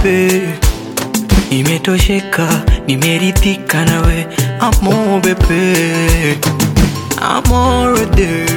bebe, nimetosheka, nimeridhika nawe. Amo bebe, amorede,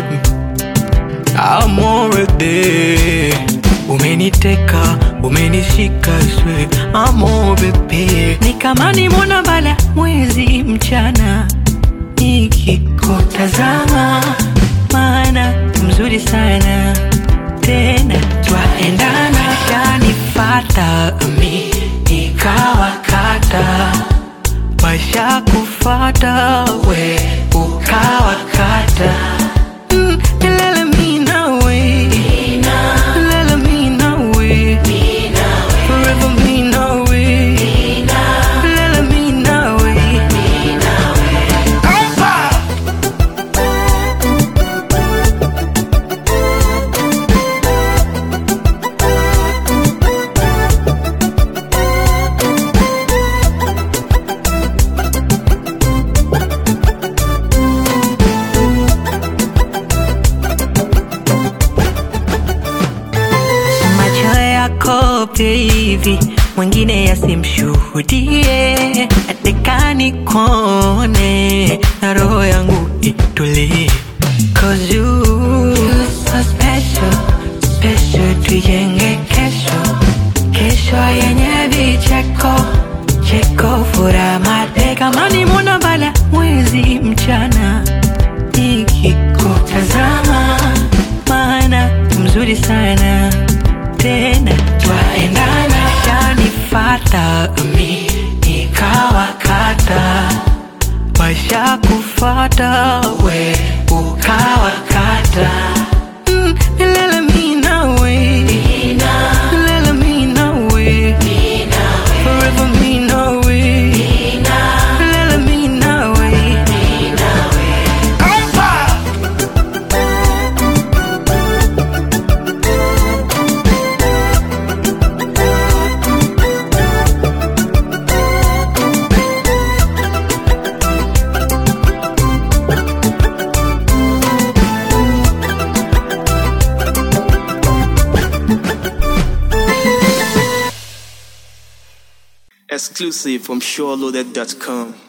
amorede. Umeniteka, umenishika swe. Amo bebe, ni kama nimeona bala mwezi mchana nikikutazama, maana mzuri sana tena twaendana. Shanifata mi nikawakata, maisha kufata we ukawakata. Lala mi nawe, lala mi nawe, forever mi nawe, lala mi nawe. Hivi mwingine yasimshuhudie, atekani kone na roho yangu itulie. Cause you're so special, special. Tujenge kesho, kesho yenye vicheko, cheko furaha mate. Kama nimeona bala mwezi mchana nikikutazama, maana mzuri sana tena twaendana. Shanifata mi nikawakata, maisha kufata we ukawakata. Lala mi nawe, lala mi nawe, forever mi nawe, lala mi nawe. Exclusive from SureLoaded.com.